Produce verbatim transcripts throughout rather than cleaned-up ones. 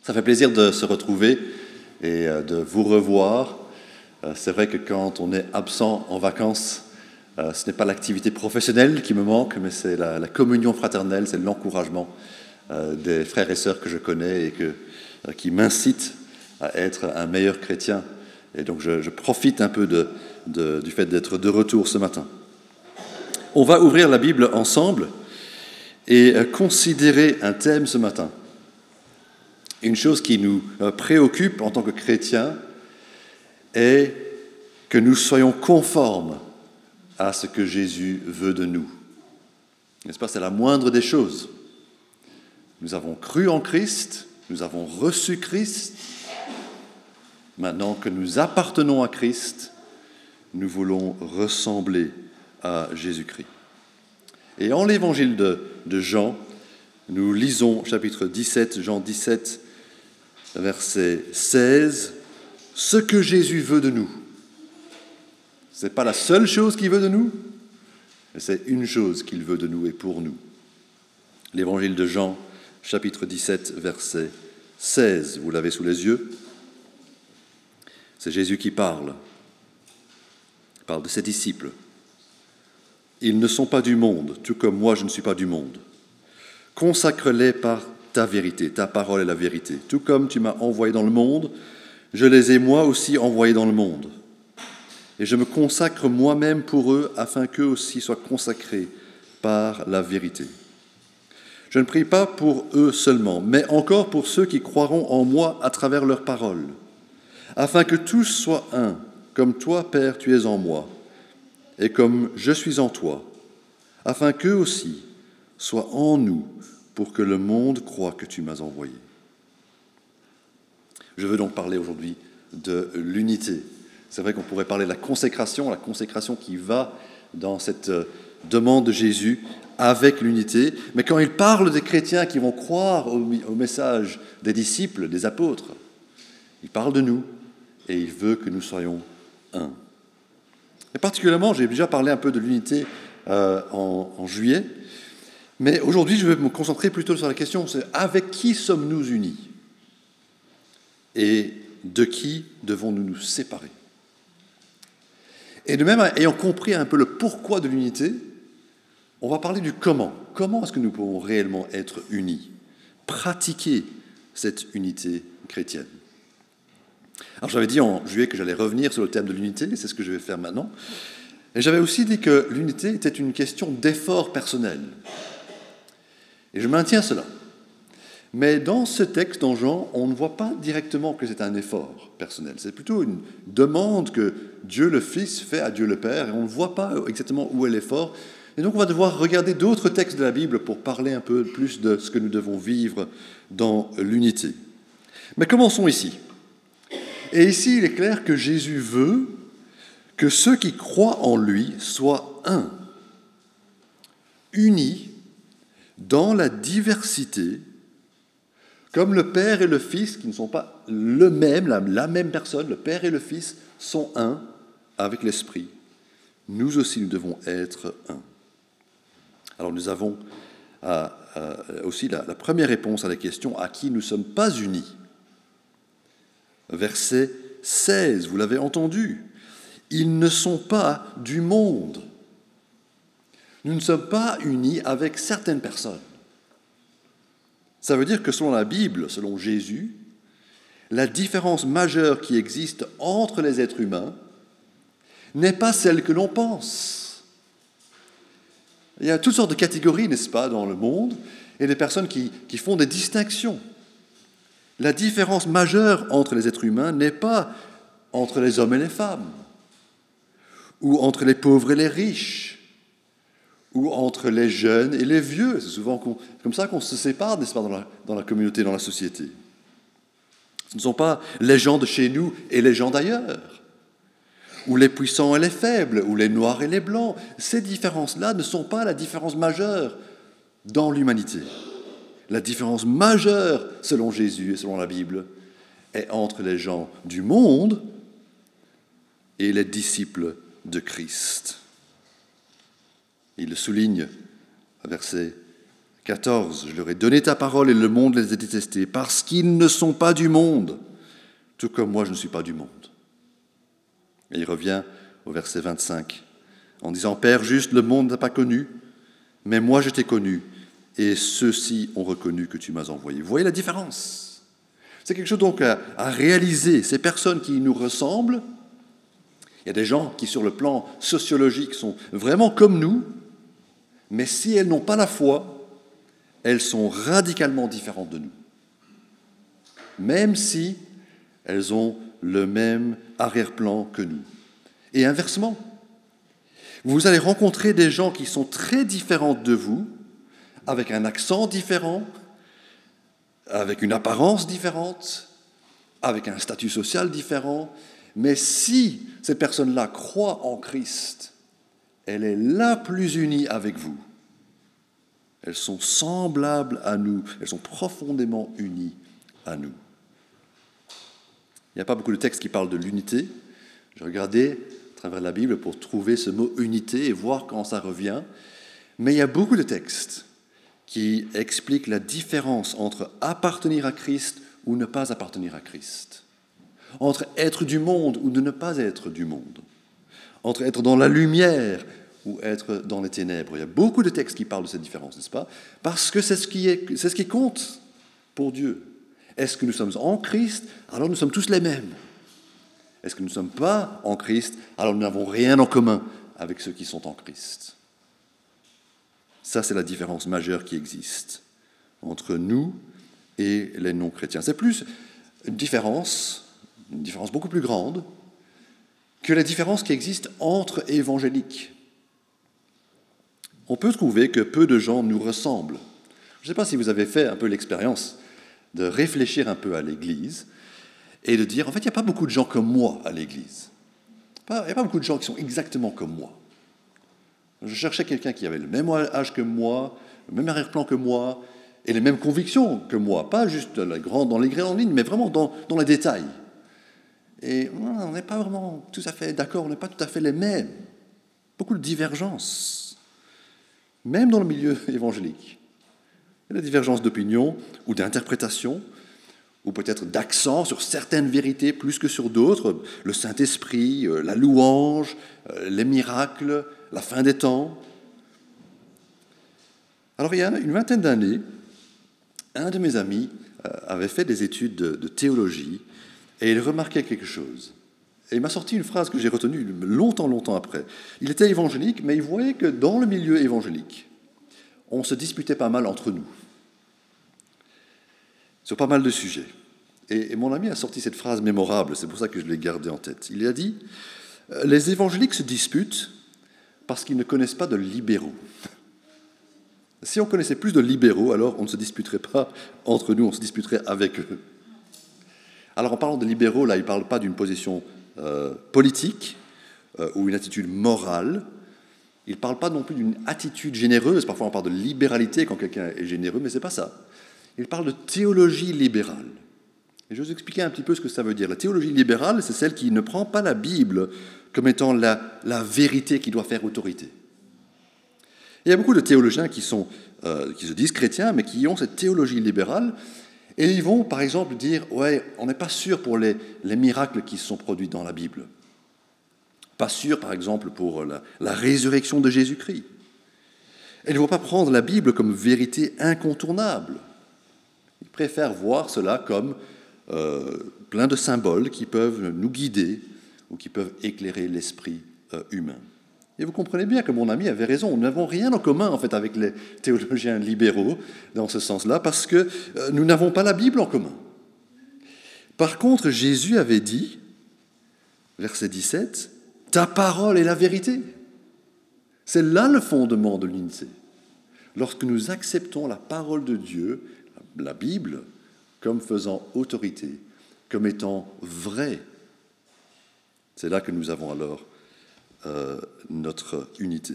Ça fait plaisir de se retrouver et de vous revoir. C'est vrai que quand on est absent en vacances, ce n'est pas l'activité professionnelle qui me manque, mais c'est la, la communion fraternelle, c'est l'encouragement des frères et sœurs que je connais et que, qui m'incitent à être un meilleur chrétien. Et donc je, je profite un peu de, de, du fait d'être de retour ce matin. On va ouvrir la Bible ensemble et considérer un thème ce matin. Une chose qui nous préoccupe en tant que chrétiens est que nous soyons conformes à ce que Jésus veut de nous. N'est-ce pas? C'est la moindre des choses. Nous avons cru en Christ, nous avons reçu Christ. Maintenant que nous appartenons à Christ, nous voulons ressembler à Jésus-Christ. Et en l'évangile de, de Jean, nous lisons chapitre dix-sept, Jean dix-sept, verset seize, ce que Jésus veut de nous. Ce n'est pas la seule chose qu'il veut de nous, mais c'est une chose qu'il veut de nous et pour nous. L'évangile de Jean, chapitre dix-sept, verset seize, vous l'avez sous les yeux. C'est Jésus qui parle. Il parle de ses disciples. Ils ne sont pas du monde, tout comme moi je ne suis pas du monde. Consacre-les par ta vérité, ta parole est la vérité. Tout comme tu m'as envoyé dans le monde, je les ai moi aussi envoyés dans le monde. Et je me consacre moi-même pour eux, afin qu'eux aussi soient consacrés par la vérité. Je ne prie pas pour eux seulement, mais encore pour ceux qui croiront en moi à travers leurs paroles, afin que tous soient un, comme toi, Père, tu es en moi, et comme je suis en toi, afin qu'eux aussi soient en nous, pour que le monde croie que tu m'as envoyé. Je veux donc parler aujourd'hui de l'unité. C'est vrai qu'on pourrait parler de la consécration, la consécration qui va dans cette demande de Jésus avec l'unité. Mais quand il parle des chrétiens qui vont croire au, au message des disciples, des apôtres, il parle de nous et il veut que nous soyons un. Et particulièrement, j'ai déjà parlé un peu de l'unité euh, en, en juillet, mais aujourd'hui, je vais me concentrer plutôt sur la question, c'est avec qui sommes-nous unis? Et de qui devons-nous nous séparer? Et de même, ayant compris un peu le pourquoi de l'unité, on va parler du comment. Comment est-ce que nous pouvons réellement être unis? Pratiquer cette unité chrétienne. Alors j'avais dit en juillet que j'allais revenir sur le thème de l'unité, et c'est ce que je vais faire maintenant. Et j'avais aussi dit que l'unité était une question d'effort personnel. Et je maintiens cela. Mais dans ce texte, dans Jean, on ne voit pas directement que c'est un effort personnel. C'est plutôt une demande que Dieu le Fils fait à Dieu le Père, et on ne voit pas exactement où est l'effort. Et donc on va devoir regarder d'autres textes de la Bible pour parler un peu plus de ce que nous devons vivre dans l'unité. Mais commençons ici. Et ici, il est clair que Jésus veut que ceux qui croient en lui soient un, unis dans la diversité, comme le Père et le Fils, qui ne sont pas le même, la, la même personne, le Père et le Fils sont un avec l'Esprit. Nous aussi, nous devons être un. Alors nous avons euh, euh, aussi la, la première réponse à la question à qui nous ne sommes pas unis. Verset seize, vous l'avez entendu. Ils ne sont pas du monde. Nous ne sommes pas unis avec certaines personnes. Ça veut dire que selon la Bible, selon Jésus, la différence majeure qui existe entre les êtres humains n'est pas celle que l'on pense. Il y a toutes sortes de catégories, n'est-ce pas, dans le monde, et des personnes qui, qui font des distinctions. La différence majeure entre les êtres humains n'est pas entre les hommes et les femmes, ou entre les pauvres et les riches, ou entre les jeunes et les vieux. C'est souvent comme ça qu'on se sépare, n'est-ce pas, dans la, dans la communauté, dans la société. Ce ne sont pas les gens de chez nous et les gens d'ailleurs, ou les puissants et les faibles, ou les noirs et les blancs. Ces différences-là ne sont pas la différence majeure dans l'humanité. La différence majeure, selon Jésus et selon la Bible, est entre les gens du monde et les disciples de Christ. Il le souligne, verset quatorze, je leur ai donné ta parole et le monde les a détestés, parce qu'ils ne sont pas du monde, tout comme moi je ne suis pas du monde. Et il revient au verset vingt-cinq, en disant, Père juste, le monde n'a pas connu, mais moi je t'ai connu, et ceux-ci ont reconnu que tu m'as envoyé. Vous voyez la différence? C'est quelque chose donc à, à réaliser. Ces personnes qui nous ressemblent, il y a des gens qui sur le plan sociologique sont vraiment comme nous, mais si elles n'ont pas la foi, elles sont radicalement différentes de nous. Même si elles ont le même arrière-plan que nous. Et inversement, vous allez rencontrer des gens qui sont très différents de vous, avec un accent différent, avec une apparence différente, avec un statut social différent. Mais si cette personne-là croit en Christ, elle est la plus unie avec vous. Elles sont semblables à nous, elles sont profondément unies à nous. Il n'y a pas beaucoup de textes qui parlent de l'unité. J'ai regardé à travers la Bible pour trouver ce mot unité et voir quand ça revient. Mais il y a beaucoup de textes qui expliquent la différence entre appartenir à Christ ou ne pas appartenir à Christ. Entre être du monde ou de ne pas être du monde. Entre être dans la lumière ou être dans les ténèbres. Il y a beaucoup de textes qui parlent de cette différence, n'est-ce pas? Parce que c'est ce qui est, c'est ce qui compte pour Dieu. Est-ce que nous sommes en Christ? Alors nous sommes tous les mêmes. Est-ce que nous ne sommes pas en Christ? Alors nous n'avons rien en commun avec ceux qui sont en Christ. Ça, c'est la différence majeure qui existe entre nous et les non-chrétiens. C'est plus une différence, une différence beaucoup plus grande que la différence qui existe entre évangéliques. On peut trouver que peu de gens nous ressemblent. Je ne sais pas si vous avez fait un peu l'expérience de réfléchir un peu à l'Église et de dire, en fait, il n'y a pas beaucoup de gens comme moi à l'Église. Il n'y a pas beaucoup de gens qui sont exactement comme moi. Je cherchais quelqu'un qui avait le même âge que moi, le même arrière-plan que moi, et les mêmes convictions que moi. Pas juste la grande, dans les grandes lignes, mais vraiment dans, dans les détails. Et on n'est pas vraiment tout à fait d'accord, on n'est pas tout à fait les mêmes. Beaucoup de divergences, même dans le milieu évangélique. Il y a des divergences d'opinion ou d'interprétation, ou peut-être d'accent sur certaines vérités plus que sur d'autres, le Saint-Esprit, la louange, les miracles, la fin des temps. Alors il y a une vingtaine d'années, un de mes amis avait fait des études de, de théologie et il remarquait quelque chose. Et il m'a sorti une phrase que j'ai retenue longtemps, longtemps après. Il était évangélique, mais il voyait que dans le milieu évangélique, on se disputait pas mal entre nous, sur pas mal de sujets. Et, et mon ami a sorti cette phrase mémorable, c'est pour ça que je l'ai gardée en tête. Il a dit « Les évangéliques se disputent parce qu'ils ne connaissent pas de libéraux. Si on connaissait plus de libéraux, alors on ne se disputerait pas entre nous, on se disputerait avec eux. » Alors en parlant de libéraux, là, il ne parle pas d'une position euh, politique euh, ou une attitude morale. Il ne parle pas non plus d'une attitude généreuse. Parfois on parle de libéralité quand quelqu'un est généreux, mais ce n'est pas ça. Il parle de théologie libérale. Et je vais vous expliquer un petit peu ce que ça veut dire. La théologie libérale, c'est celle qui ne prend pas la Bible comme étant la, la vérité qui doit faire autorité. Il y a beaucoup de théologiens qui, sont, euh, qui se disent chrétiens, mais qui ont cette théologie libérale, et ils vont, par exemple, dire « Ouais, on n'est pas sûr pour les, les miracles qui se sont produits dans la Bible. Pas sûr, par exemple, pour la, la résurrection de Jésus-Christ. » Ils ne vont pas prendre la Bible comme vérité incontournable. Ils préfèrent voir cela comme euh, plein de symboles qui peuvent nous guider ou qui peuvent éclairer l'esprit euh, humain. Et vous comprenez bien que mon ami avait raison. Nous n'avons rien en commun, en fait, avec les théologiens libéraux, dans ce sens-là, parce que euh, nous n'avons pas la Bible en commun. Par contre, Jésus avait dit, verset dix-sept, « Ta parole est la vérité. » C'est là le fondement de l'unité. Lorsque nous acceptons la parole de Dieu, la Bible, comme faisant autorité, comme étant vraie, c'est là que nous avons alors euh, notre unité.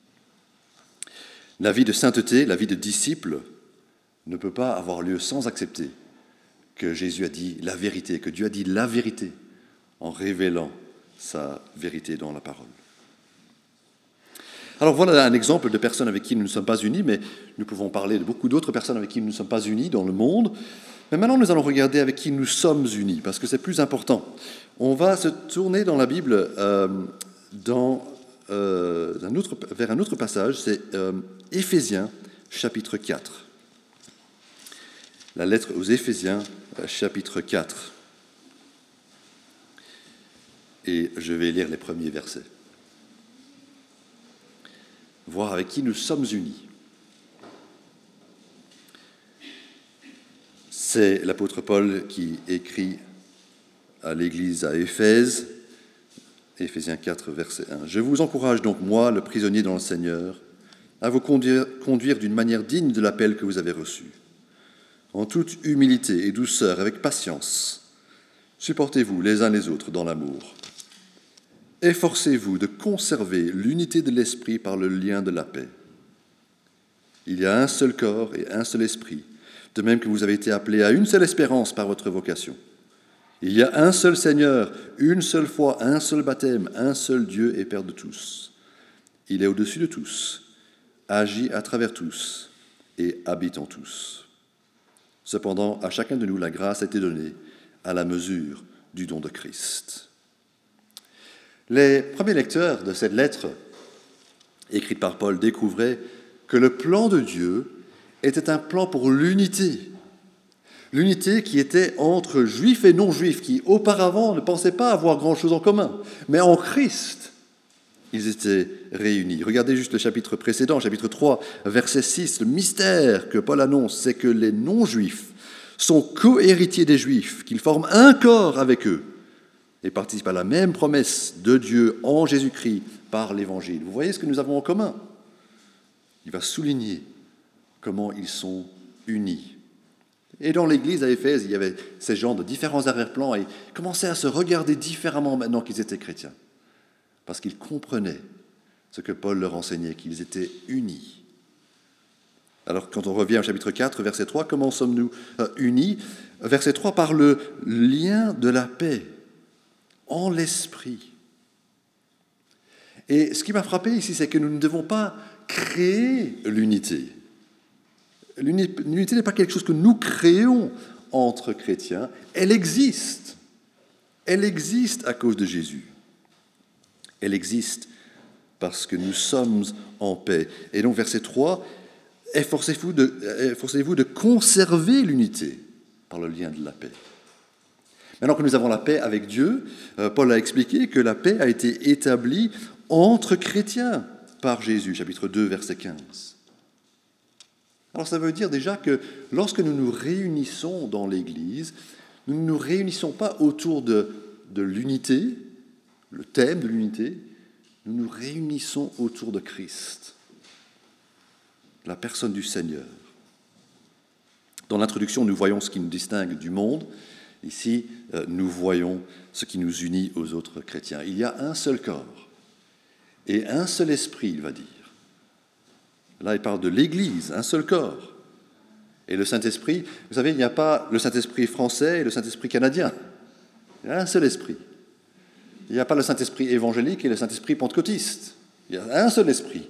La vie de sainteté, la vie de disciple, ne peut pas avoir lieu sans accepter que Jésus a dit la vérité, que Dieu a dit la vérité en révélant sa vérité dans la parole. Alors voilà un exemple de personnes avec qui nous ne sommes pas unis, mais nous pouvons parler de beaucoup d'autres personnes avec qui nous ne sommes pas unis dans le monde. Mais maintenant, nous allons regarder avec qui nous sommes unis, parce que c'est plus important. On va se tourner dans la Bible euh, dans, euh, un autre, vers un autre passage, c'est euh, Éphésiens, chapitre quatre. La lettre aux Éphésiens, chapitre quatre. Et je vais lire les premiers versets. Voir avec qui nous sommes unis. C'est l'apôtre Paul qui écrit à l'église à Éphèse, Éphésiens quatre, verset un. « Je vous encourage donc, moi, le prisonnier dans le Seigneur, à vous conduire, conduire d'une manière digne de l'appel que vous avez reçu, en toute humilité et douceur, avec patience. Supportez-vous les uns les autres dans l'amour. Efforcez-vous de conserver l'unité de l'esprit par le lien de la paix. Il y a un seul corps et un seul esprit, de même que vous avez été appelés à une seule espérance par votre vocation. Il y a un seul Seigneur, une seule foi, un seul baptême, un seul Dieu et Père de tous. Il est au-dessus de tous, agit à travers tous et habite en tous. Cependant, à chacun de nous, la grâce a été donnée à la mesure du don de Christ. » Les premiers lecteurs de cette lettre, écrite par Paul, découvraient que le plan de Dieu était un plan pour l'unité. L'unité qui était entre juifs et non-juifs, qui auparavant ne pensaient pas avoir grand-chose en commun. Mais en Christ, ils étaient réunis. Regardez juste le chapitre précédent, chapitre trois, verset six. Le mystère que Paul annonce, c'est que les non-juifs sont co-héritiers des juifs, qu'ils forment un corps avec eux et participent à la même promesse de Dieu en Jésus-Christ par l'Évangile. Vous voyez ce que nous avons en commun. Il va souligner comment ils sont unis. Et dans l'Église à Éphèse, il y avait ces gens de différents arrière-plans et ils commençaient à se regarder différemment maintenant qu'ils étaient chrétiens. Parce qu'ils comprenaient ce que Paul leur enseignait, qu'ils étaient unis. Alors quand on revient au chapitre quatre, verset trois, comment sommes-nous euh, unis ? Verset trois, par le lien de la paix en l'esprit. Et ce qui m'a frappé ici, c'est que nous ne devons pas créer l'unité. L'unité n'est pas quelque chose que nous créons entre chrétiens, elle existe. Elle existe à cause de Jésus. Elle existe parce que nous sommes en paix. Et donc, verset trois, efforcez-vous de, efforcez-vous de conserver l'unité par le lien de la paix. Maintenant que nous avons la paix avec Dieu, Paul a expliqué que la paix a été établie entre chrétiens par Jésus, chapitre deux, verset quinze. Alors ça veut dire déjà que lorsque nous nous réunissons dans l'Église, nous ne nous réunissons pas autour de, de l'unité, le thème de l'unité, nous nous réunissons autour de Christ, la personne du Seigneur. Dans l'introduction, nous voyons ce qui nous distingue du monde. Ici, nous voyons ce qui nous unit aux autres chrétiens. Il y a un seul corps et un seul esprit, il va dire. Là, il parle de l'Église, un seul corps. Et le Saint-Esprit, vous savez, il n'y a pas le Saint-Esprit français et le Saint-Esprit canadien. Il y a un seul esprit. Il n'y a pas le Saint-Esprit évangélique et le Saint-Esprit pentecôtiste. Il y a un seul esprit.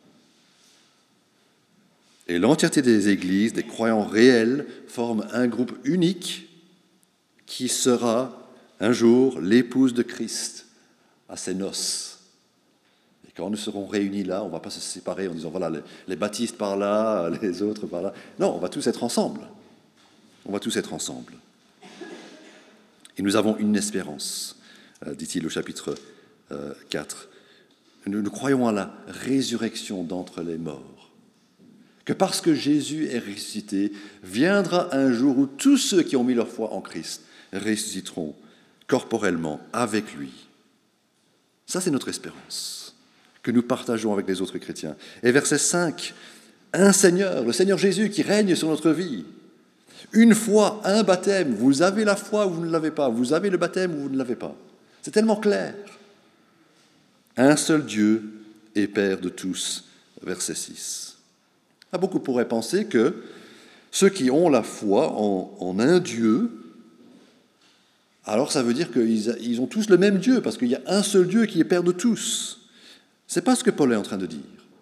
Et l'entièreté des églises, des croyants réels, forment un groupe unique qui sera un jour l'épouse de Christ à ses noces. Et quand nous serons réunis là, on ne va pas se séparer en disant voilà, les, les baptistes par là, les autres par là. Non, on va tous être ensemble. On va tous être ensemble. Et nous avons une espérance, euh, dit-il au chapitre euh, quatre. Nous, nous croyons à la résurrection d'entre les morts. Que parce que Jésus est ressuscité, viendra un jour où tous ceux qui ont mis leur foi en Christ ressusciteront corporellement avec lui. Ça, c'est notre espérance, que nous partageons avec les autres chrétiens. Et verset cinq, un Seigneur, le Seigneur Jésus qui règne sur notre vie. Une foi, un baptême. Vous avez la foi ou vous ne l'avez pas. Vous avez le baptême ou vous ne l'avez pas. C'est tellement clair. Un seul Dieu et Père de tous. Verset six. Ah, beaucoup pourraient penser que ceux qui ont la foi en, en un Dieu, alors ça veut dire qu'ils ils ont tous le même Dieu, parce qu'il y a un seul Dieu qui est Père de tous. Ce n'est pas ce que Paul est en train de dire.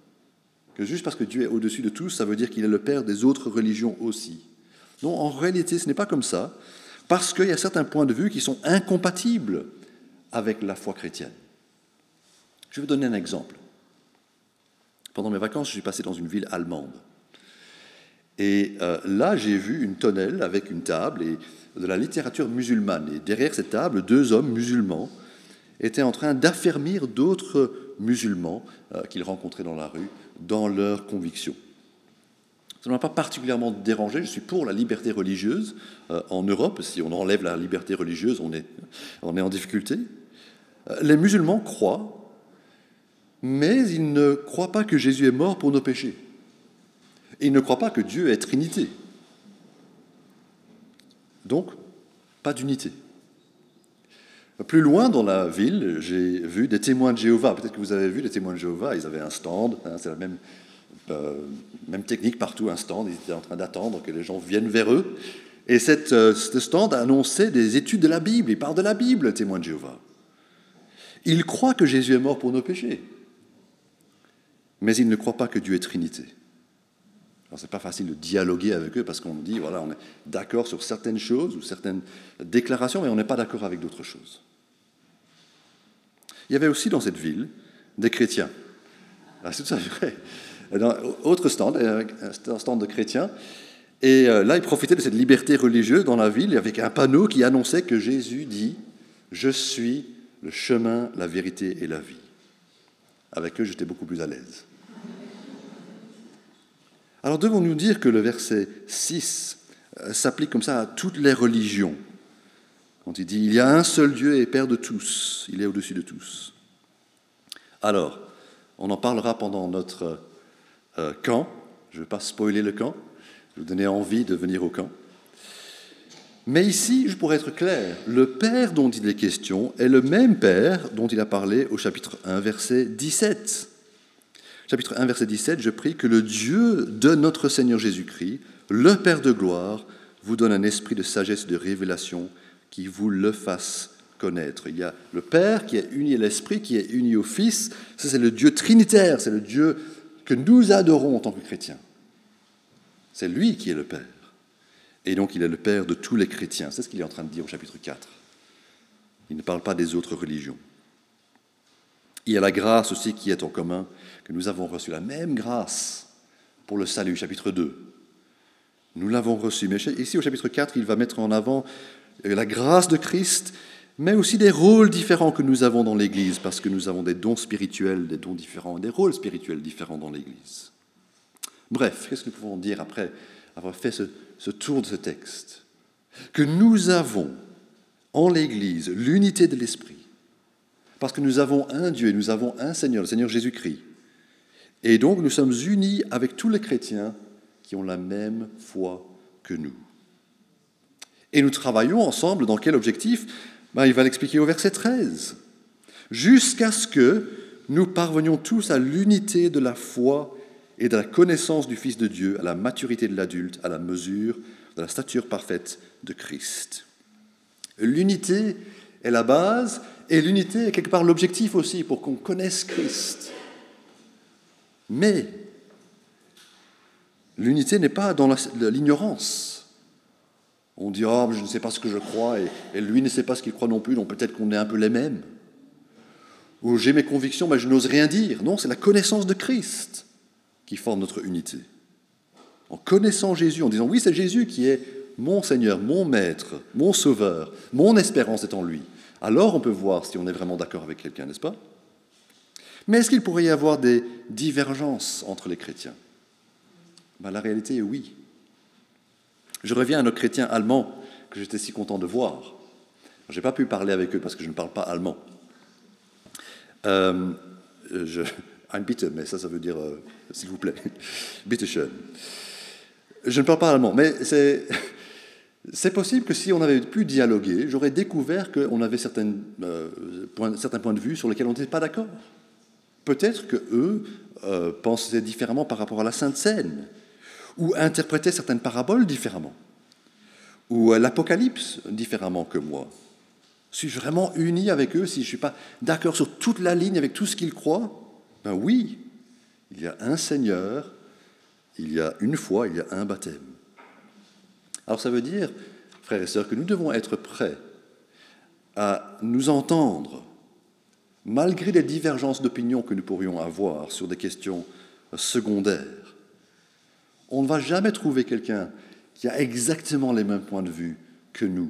Que juste parce que Dieu est au-dessus de tous, ça veut dire qu'il est le Père des autres religions aussi. Non, en réalité, ce n'est pas comme ça, parce qu'il y a certains points de vue qui sont incompatibles avec la foi chrétienne. Je vais vous donner un exemple. Pendant mes vacances, je suis passé dans une ville allemande. Et euh, là, j'ai vu une tonnelle avec une table et de la littérature musulmane. Et derrière cette table, deux hommes musulmans étaient en train d'affermir d'autres musulmans euh, qu'ils rencontraient dans la rue dans leurs convictions. Ça ne m'a pas particulièrement dérangé. Je suis pour la liberté religieuse euh, en Europe. Si on enlève la liberté religieuse, on est, on est en difficulté. Euh, les musulmans croient, mais ils ne croient pas que Jésus est mort pour nos péchés. Et ils ne croient pas que Dieu est Trinité. Donc, pas d'unité. Plus loin dans la ville, j'ai vu des témoins de Jéhovah. Peut-être que vous avez vu des témoins de Jéhovah. Ils avaient un stand, hein, c'est la même, euh, même technique partout, un stand. Ils étaient en train d'attendre que les gens viennent vers eux. Et cette, euh, ce stand annonçait des études de la Bible. Ils parlent de la Bible, les témoins de Jéhovah. Ils croient que Jésus est mort pour nos péchés. Mais ils ne croient pas que Dieu est Trinité. Alors, ce n'est pas facile de dialoguer avec eux parce qu'on dit, voilà, on est d'accord sur certaines choses ou certaines déclarations, mais on n'est pas d'accord avec d'autres choses. Il y avait aussi dans cette ville des chrétiens. Ah, c'est tout ça vrai. Dans, autre stand, un stand de chrétiens. Et euh, là, ils profitaient de cette liberté religieuse dans la ville avec un panneau qui annonçait que Jésus dit « Je suis le chemin, la vérité et la vie ». Avec eux, j'étais beaucoup plus à l'aise. Alors devons-nous dire que le verset six s'applique comme ça à toutes les religions? Quand il dit « Il y a un seul Dieu et Père de tous, il est au-dessus de tous ». Alors, on en parlera pendant notre euh, camp. Je ne vais pas spoiler le camp, je vais vous donner envie de venir au camp. Mais ici, je pourrais être clair, le Père dont il est question est le même Père dont il a parlé au chapitre un, verset dix-sept. Chapitre un, verset dix-sept, je prie que le Dieu de notre Seigneur Jésus-Christ, le Père de gloire, vous donne un esprit de sagesse et de révélation qui vous le fasse connaître. Il y a le Père qui est uni à l'Esprit, qui est uni au Fils. Ça, c'est le Dieu trinitaire, c'est le Dieu que nous adorons en tant que chrétiens. C'est lui qui est le Père. Et donc, il est le Père de tous les chrétiens. C'est ce qu'il est en train de dire au chapitre quatre. Il ne parle pas des autres religions. Il y a la grâce aussi qui est en commun, que nous avons reçu la même grâce pour le salut, chapitre deux. Nous l'avons reçu. Mais ici, au chapitre quatre, il va mettre en avant la grâce de Christ, mais aussi des rôles différents que nous avons dans l'Église, parce que nous avons des dons spirituels, des dons différents, des rôles spirituels différents dans l'Église. Bref, qu'est-ce que nous pouvons dire après avoir fait ce, ce tour de ce texte? Que nous avons en l'Église l'unité de l'Esprit, parce que nous avons un Dieu et nous avons un Seigneur, le Seigneur Jésus-Christ. Et donc nous sommes unis avec tous les chrétiens qui ont la même foi que nous. Et nous travaillons ensemble dans quel objectif? Ben, il va l'expliquer au verset treize. Jusqu'à ce que nous parvenions tous à l'unité de la foi et de la connaissance du Fils de Dieu, à la maturité de l'adulte, à la mesure de la stature parfaite de Christ. L'unité est la base, et l'unité est quelque part l'objectif aussi, pour qu'on connaisse Christ. Mais l'unité n'est pas dans la, l'ignorance. On dit « Ah, oh, je ne sais pas ce que je crois, et, et lui ne sait pas ce qu'il croit non plus, donc peut-être qu'on est un peu les mêmes. » Ou « J'ai mes convictions, mais je n'ose rien dire. » Non, c'est la connaissance de Christ qui forme notre unité. En connaissant Jésus, en disant « Oui, c'est Jésus qui est mon Seigneur, mon Maître, mon Sauveur, mon espérance est en lui. » Alors on peut voir si on est vraiment d'accord avec quelqu'un, n'est-ce pas? Mais est-ce qu'il pourrait y avoir des divergences entre les chrétiens? Ben, la réalité est oui. Je reviens à nos chrétiens allemands que j'étais si content de voir. Je n'ai pas pu parler avec eux parce que je ne parle pas allemand. Euh, je, ein bitte, mais ça, ça veut dire euh, s'il vous plaît. Bitte schön. Je ne parle pas allemand, mais c'est, c'est possible que si on avait pu dialoguer, j'aurais découvert qu'on avait certaines, euh, points, certains points de vue sur lesquels on n'était pas d'accord. Peut-être qu'eux euh, pensaient différemment par rapport à la Sainte Seine, ou interprétaient certaines paraboles différemment, ou l'Apocalypse différemment que moi. Suis-je vraiment uni avec eux si je ne suis pas d'accord sur toute la ligne avec tout ce qu'ils croient? Ben oui, Il y a un Seigneur, il y a une foi, il y a un baptême. Alors ça veut dire, frères et sœurs, que nous devons être prêts à nous entendre, malgré les divergences d'opinion que nous pourrions avoir sur des questions secondaires. On ne va jamais trouver quelqu'un qui a exactement les mêmes points de vue que nous,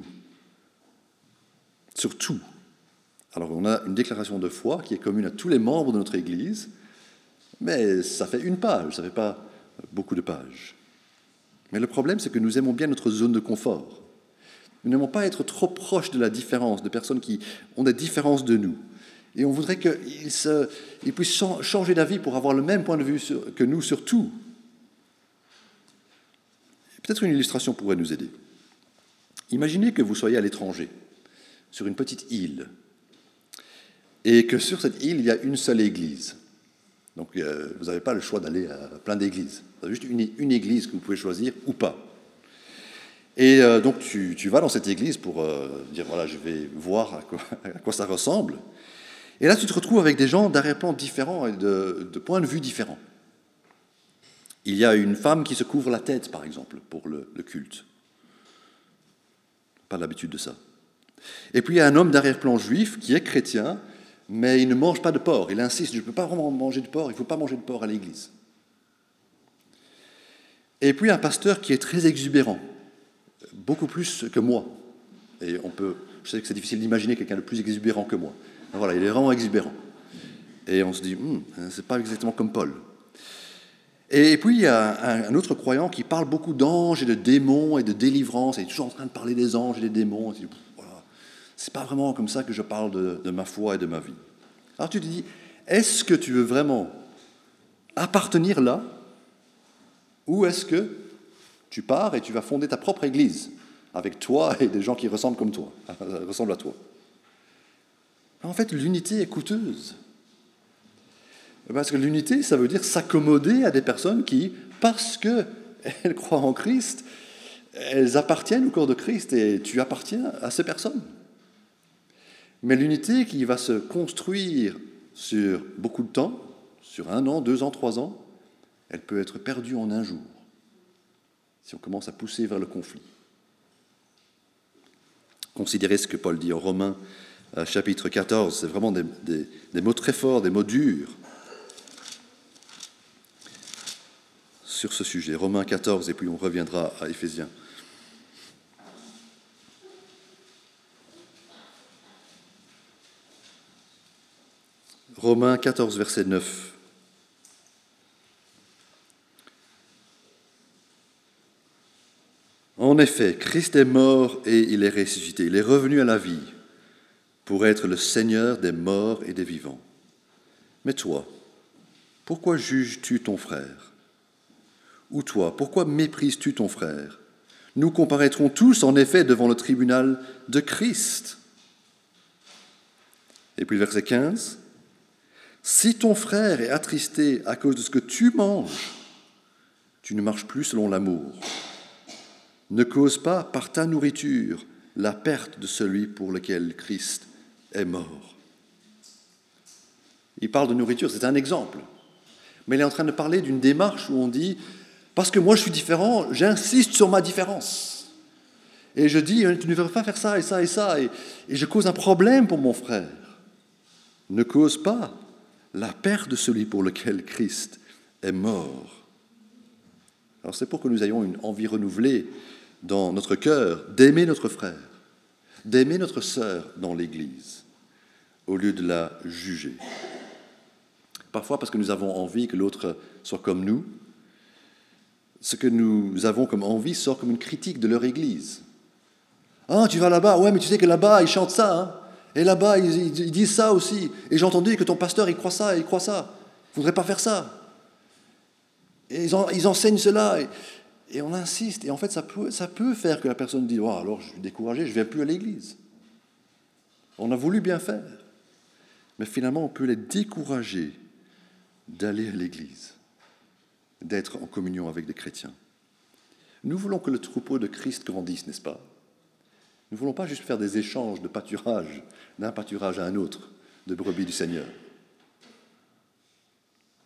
sur tout. Alors on a une déclaration de foi qui est commune à tous les membres de notre Église, mais ça fait une page, ça ne fait pas beaucoup de pages. Mais le problème, c'est que nous aimons bien notre zone de confort. Nous n'aimons pas être trop proches de la différence, de personnes qui ont des différences de nous. Et on voudrait qu'ils se, ils puissent changer d'avis pour avoir le même point de vue sur, que nous sur tout. Peut-être une illustration pourrait nous aider. Imaginez que vous soyez à l'étranger, sur une petite île, et que sur cette île, il y a une seule église. Donc euh, vous n'avez pas le choix d'aller à plein d'églises. Vous avez juste une, une église que vous pouvez choisir ou pas. Et euh, donc tu, tu vas dans cette église pour euh, dire, voilà, je vais voir à quoi, à quoi ça ressemble. Et là, tu te retrouves avec des gens d'arrière-plan différents et de, de points de vue différents. Il y a une femme qui se couvre la tête, par exemple, pour le, le culte. Pas l'habitude de ça. Et puis il y a un homme d'arrière-plan juif qui est chrétien, mais il ne mange pas de porc. Il insiste, je ne peux pas vraiment manger de porc, il ne faut pas manger de porc à l'église. Et puis un pasteur qui est très exubérant, beaucoup plus que moi. Et on peut, je sais que c'est difficile d'imaginer quelqu'un de plus exubérant que moi. Mais voilà, il est vraiment exubérant. Et on se dit, hm, c'est pas exactement comme Paul. Et puis il y a un autre croyant qui parle beaucoup d'anges et de démons et de délivrance, et il est toujours en train de parler des anges et des démons. Et voilà, c'est pas vraiment comme ça que je parle de, de ma foi et de ma vie. Alors tu te dis, est-ce que tu veux vraiment appartenir là, ou est-ce que tu pars et tu vas fonder ta propre église avec toi et des gens qui ressemblent comme toi, ressemblent à toi? En fait, l'unité est coûteuse. Parce que l'unité, ça veut dire s'accommoder à des personnes qui, parce qu'elles croient en Christ, elles appartiennent au corps de Christ et tu appartiens à ces personnes. Mais l'unité qui va se construire sur beaucoup de temps, sur un an, deux ans, trois ans, elle peut être perdue en un jour, si on commence à pousser vers le conflit. Considérez ce que Paul dit en Romains, chapitre quatorze, c'est vraiment des, des, des mots très forts, des mots durs sur ce sujet. Romains quatorze, et puis on reviendra à Éphésiens. Romains quatorze, verset neuf. En effet, Christ est mort et il est ressuscité. Il est revenu à la vie pour être le Seigneur des morts et des vivants. Mais toi, pourquoi juges-tu ton frère? Ou toi, pourquoi méprises-tu ton frère? Nous comparaîtrons tous, en effet, devant le tribunal de Christ. Et puis le verset quinze. Si ton frère est attristé à cause de ce que tu manges, tu ne marches plus selon l'amour. Ne cause pas par ta nourriture la perte de celui pour lequel Christ est mort. Il parle de nourriture, c'est un exemple. Mais il est en train de parler d'une démarche où on dit, parce que moi je suis différent, j'insiste sur ma différence. Et je dis, tu ne devrais pas faire ça et ça et ça, et, et je cause un problème pour mon frère. Ne cause pas la perte de celui pour lequel Christ est mort. Alors c'est pour que nous ayons une envie renouvelée dans notre cœur d'aimer notre frère, d'aimer notre sœur dans l'Église, au lieu de la juger. Parfois parce que nous avons envie que l'autre soit comme nous, ce que nous avons comme envie sort comme une critique de leur Église. « Ah, tu vas là-bas, ouais, mais tu sais que là-bas, ils chantent ça, hein. Et là-bas, ils, ils, ils disent ça aussi. Et j'ai entendu que ton pasteur, il croit ça, il croit ça. Il ne faudrait pas faire ça. Et ils, en, ils enseignent cela. Et, et on insiste. Et en fait, ça peut, ça peut faire que la personne dise oh, « alors je suis découragé, je ne viens plus à l'église. » On a voulu bien faire. Mais finalement, on peut les décourager d'aller à l'église, d'être en communion avec des chrétiens. Nous voulons que le troupeau de Christ grandisse, n'est-ce pas? Nous ne voulons pas juste faire des échanges de pâturage, d'un pâturage à un autre, de brebis du Seigneur.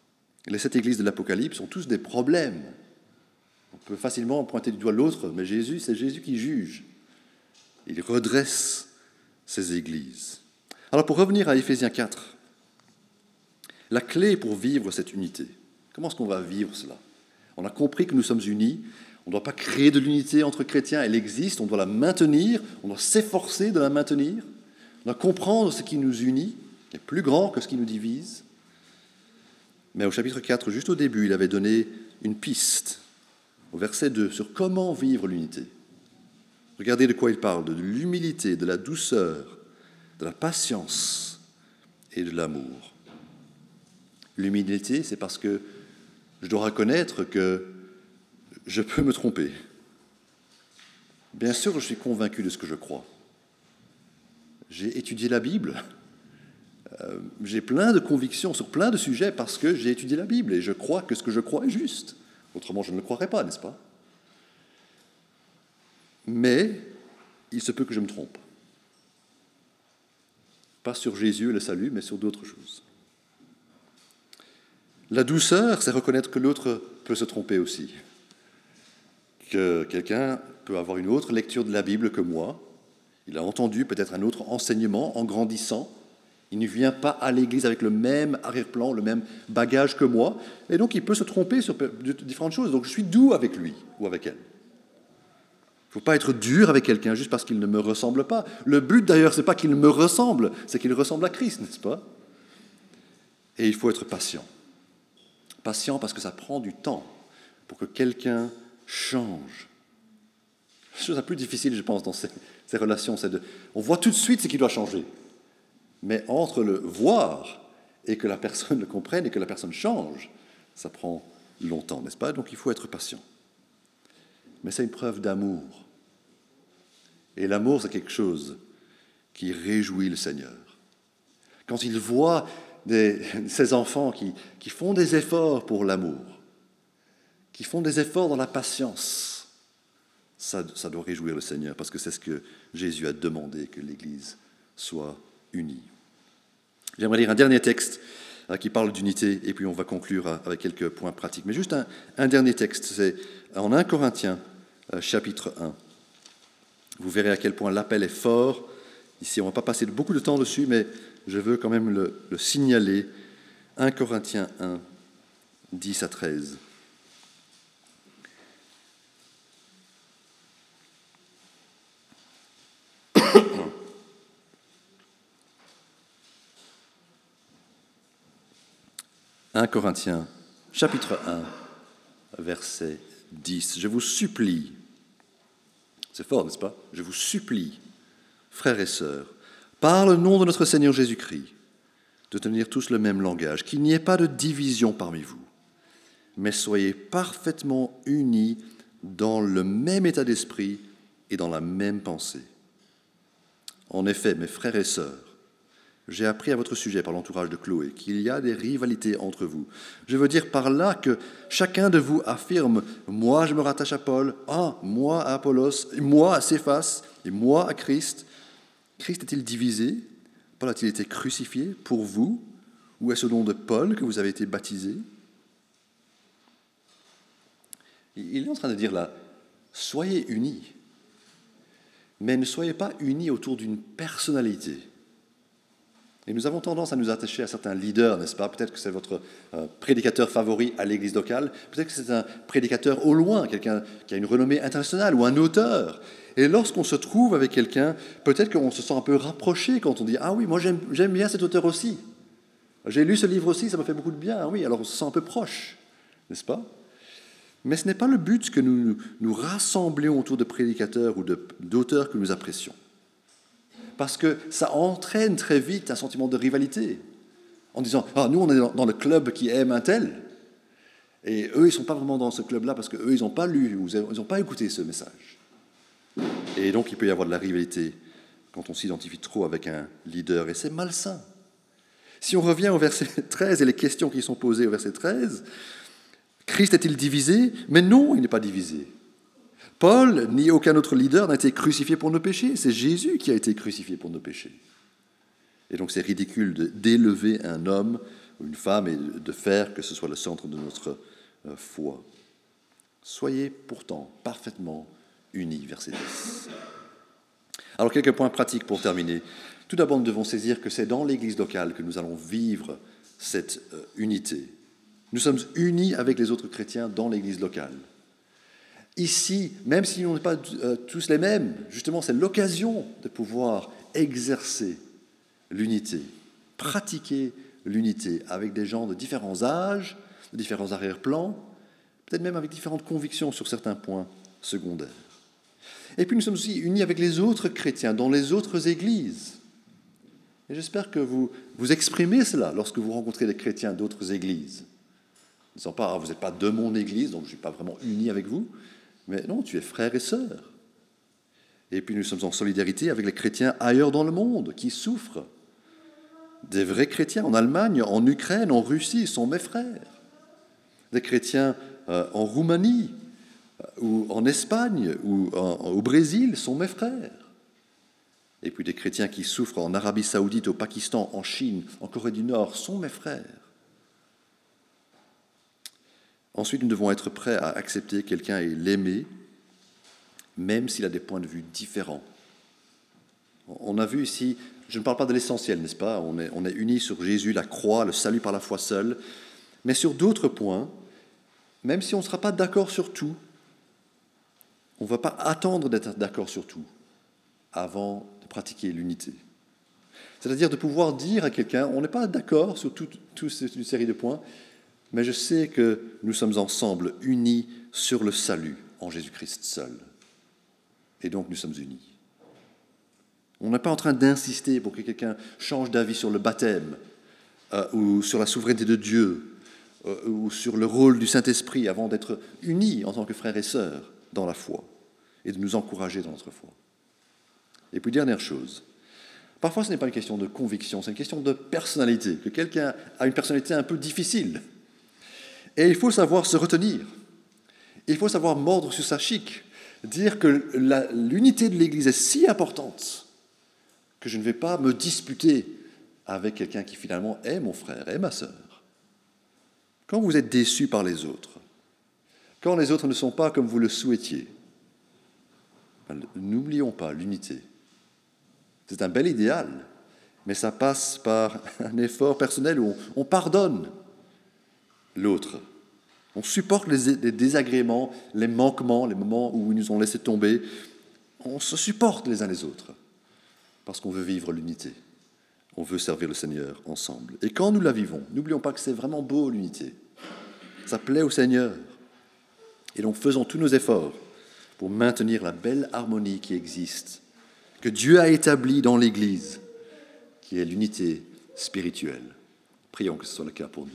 Les sept églises de l'Apocalypse ont tous des problèmes. On peut facilement pointer du doigt l'autre, mais Jésus, c'est Jésus qui juge. Il redresse ces églises. Alors pour revenir à Éphésiens quatre, la clé pour vivre cette unité, comment est-ce qu'on va vivre cela? On a compris que nous sommes unis, on ne doit pas créer de l'unité entre chrétiens, elle existe, on doit la maintenir, on doit s'efforcer de la maintenir, on doit comprendre ce qui nous unit, qui est plus grand que ce qui nous divise. Mais au chapitre quatre, juste au début, il avait donné une piste, au verset deux, sur comment vivre l'unité. Regardez de quoi il parle, de l'humilité, de la douceur, de la patience et de l'amour. L'humilité, c'est parce que je dois reconnaître que je peux me tromper. Bien sûr, je suis convaincu de ce que je crois. J'ai étudié la Bible. Euh, j'ai plein de convictions sur plein de sujets parce que j'ai étudié la Bible et je crois que ce que je crois est juste. Autrement, je ne le croirais pas, n'est-ce pas? Mais il se peut que je me trompe. Pas sur Jésus et le salut, mais sur d'autres choses. La douceur, c'est reconnaître que l'autre peut se tromper aussi. Que quelqu'un peut avoir une autre lecture de la Bible que moi. Il a entendu peut-être un autre enseignement en grandissant. Il ne vient pas à l'église avec le même arrière-plan, le même bagage que moi. Et donc, il peut se tromper sur différentes choses. Donc, je suis doux avec lui ou avec elle. Il ne faut pas être dur avec quelqu'un juste parce qu'il ne me ressemble pas. Le but, d'ailleurs, ce n'est pas qu'il me ressemble, c'est qu'il ressemble à Christ, n'est-ce pas? Et il faut être patient. Patient parce que ça prend du temps pour que quelqu'un change. La chose la plus difficile, je pense, dans ces, ces relations, c'est de... On voit tout de suite ce qui doit changer. Mais entre le voir et que la personne le comprenne et que la personne change, ça prend longtemps, n'est-ce pas? Donc il faut être patient. Mais c'est une preuve d'amour. Et l'amour, c'est quelque chose qui réjouit le Seigneur. Quand il voit des, ces enfants qui, qui font des efforts pour l'amour, qui font des efforts dans la patience, ça, ça doit réjouir le Seigneur, parce que c'est ce que Jésus a demandé, que l'Église soit unie. J'aimerais lire un dernier texte euh, qui parle d'unité, et puis on va conclure euh, avec quelques points pratiques. Mais juste un, un dernier texte, c'est en premier Corinthiens, euh, chapitre un. Vous verrez à quel point l'appel est fort. Ici, on ne va pas passer beaucoup de temps dessus, mais je veux quand même le, le signaler. premier Corinthiens un, dix à treize. premier Corinthiens, chapitre un, verset dix. Je vous supplie, c'est fort, n'est-ce pas? Je vous supplie, frères et sœurs, par le nom de notre Seigneur Jésus-Christ, de tenir tous le même langage, qu'il n'y ait pas de division parmi vous, mais soyez parfaitement unis dans le même état d'esprit et dans la même pensée. En effet, mes frères et sœurs, j'ai appris à votre sujet par l'entourage de Chloé qu'il y a des rivalités entre vous. Je veux dire par là que chacun de vous affirme « moi je me rattache à Paul, ah, moi à Apollos, et moi à Céphas, et moi à Christ ». Christ est-il divisé? Paul a-t-il été crucifié pour vous? Ou est-ce au nom de Paul que vous avez été baptisés? Il est en train de dire là, soyez unis, mais ne soyez pas unis autour d'une personnalité. Et nous avons tendance à nous attacher à certains leaders, n'est-ce pas? Peut-être que c'est votre euh, prédicateur favori à l'église locale, peut-être que c'est un prédicateur au loin, quelqu'un qui a une renommée internationale, ou un auteur. Et lorsqu'on se trouve avec quelqu'un, peut-être qu'on se sent un peu rapproché quand on dit « Ah oui, moi j'aime, j'aime bien cet auteur aussi. J'ai lu ce livre aussi, ça m'a fait beaucoup de bien. Ah oui, alors on se sent un peu proche, n'est-ce pas ?» Mais ce n'est pas le but que nous nous rassemblions autour de prédicateurs ou de, d'auteurs que nous apprécions. Parce que ça entraîne très vite un sentiment de rivalité, en disant « Ah, nous, on est dans le club qui aime un tel, et eux, ils ne sont pas vraiment dans ce club-là parce qu'eux, ils n'ont pas lu ou ils n'ont pas écouté ce message. » Et donc, il peut y avoir de la rivalité quand on s'identifie trop avec un leader, et c'est malsain. Si on revient au verset treize et les questions qui sont posées au verset treize, Christ est-il divisé? Mais non, il n'est pas divisé. Paul, ni aucun autre leader n'a été crucifié pour nos péchés. C'est Jésus qui a été crucifié pour nos péchés. Et donc c'est ridicule d'élever un homme ou une femme et de faire que ce soit le centre de notre euh, foi. Soyez pourtant parfaitement unis, verset dix. Alors, quelques points pratiques pour terminer. Tout d'abord, nous devons saisir que c'est dans l'Église locale que nous allons vivre cette euh, unité. Nous sommes unis avec les autres chrétiens dans l'Église locale. Ici, même si on n'est pas euh, tous les mêmes, justement, c'est l'occasion de pouvoir exercer l'unité, pratiquer l'unité avec des gens de différents âges, de différents arrière-plans, peut-être même avec différentes convictions sur certains points secondaires. Et puis nous sommes aussi unis avec les autres chrétiens dans les autres églises. Et j'espère que vous, vous exprimez cela lorsque vous rencontrez des chrétiens d'autres églises. Ne disant pas, ah, vous n'êtes pas de mon église, donc je ne suis pas vraiment uni avec vous. Mais non, tu es frère et sœur. Et puis nous sommes en solidarité avec les chrétiens ailleurs dans le monde qui souffrent. Des vrais chrétiens en Allemagne, en Ukraine, en Russie sont mes frères. Des chrétiens euh, en Roumanie, ou en Espagne, ou en, au Brésil sont mes frères. Et puis des chrétiens qui souffrent en Arabie Saoudite, au Pakistan, en Chine, en Corée du Nord sont mes frères. Ensuite, nous devons être prêts à accepter quelqu'un et l'aimer, même s'il a des points de vue différents. On a vu ici, je ne parle pas de l'essentiel, n'est-ce pas ? On est, on est unis sur Jésus, la croix, le salut par la foi seul, mais sur d'autres points, même si on ne sera pas d'accord sur tout, on ne va pas attendre d'être d'accord sur tout avant de pratiquer l'unité. C'est-à-dire de pouvoir dire à quelqu'un, on n'est pas d'accord sur toute tout, une série de points, mais je sais que nous sommes ensemble unis sur le salut en Jésus-Christ seul. Et donc nous sommes unis. On n'est pas en train d'insister pour que quelqu'un change d'avis sur le baptême, euh, ou sur la souveraineté de Dieu, euh, ou sur le rôle du Saint-Esprit avant d'être unis en tant que frères et sœurs dans la foi, et de nous encourager dans notre foi. Et puis dernière chose, parfois ce n'est pas une question de conviction, c'est une question de personnalité, que quelqu'un a une personnalité un peu difficile. Et il faut savoir se retenir. Il faut savoir mordre sur sa chique, dire que la, l'unité de l'Église est si importante que je ne vais pas me disputer avec quelqu'un qui finalement est mon frère, est ma sœur. Quand vous êtes déçus par les autres, quand les autres ne sont pas comme vous le souhaitiez, n'oublions pas l'unité. C'est un bel idéal, mais ça passe par un effort personnel où on, on pardonne l'autre. On supporte les, les désagréments, les manquements, les moments où ils nous ont laissé tomber. On se supporte les uns les autres parce qu'on veut vivre l'unité. On veut servir le Seigneur ensemble. Et quand nous la vivons, n'oublions pas que c'est vraiment beau l'unité. Ça plaît au Seigneur. Et donc faisons tous nos efforts pour maintenir la belle harmonie qui existe, que Dieu a établie dans l'Église, qui est l'unité spirituelle. Prions que ce soit le cas pour nous.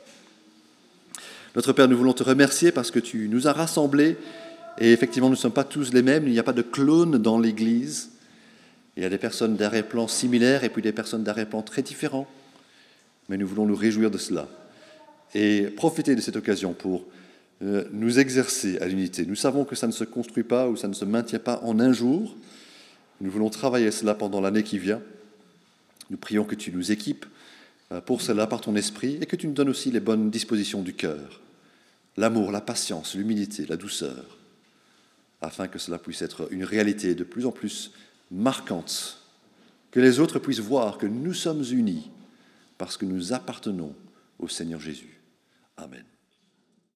Notre Père, nous voulons te remercier parce que tu nous as rassemblés et effectivement, nous ne sommes pas tous les mêmes, il n'y a pas de clones dans l'Église. Il y a des personnes d'arrière-plan similaires et puis des personnes d'arrière-plan très différents. Mais nous voulons nous réjouir de cela et profiter de cette occasion pour euh, nous exercer à l'unité. Nous savons que ça ne se construit pas ou ça ne se maintient pas en un jour. Nous voulons travailler cela pendant l'année qui vient. Nous prions que tu nous équipes pour cela par ton esprit et que tu nous donnes aussi les bonnes dispositions du cœur, l'amour, la patience, l'humilité, la douceur, afin que cela puisse être une réalité de plus en plus marquante, que les autres puissent voir que nous sommes unis parce que nous appartenons au Seigneur Jésus. Amen.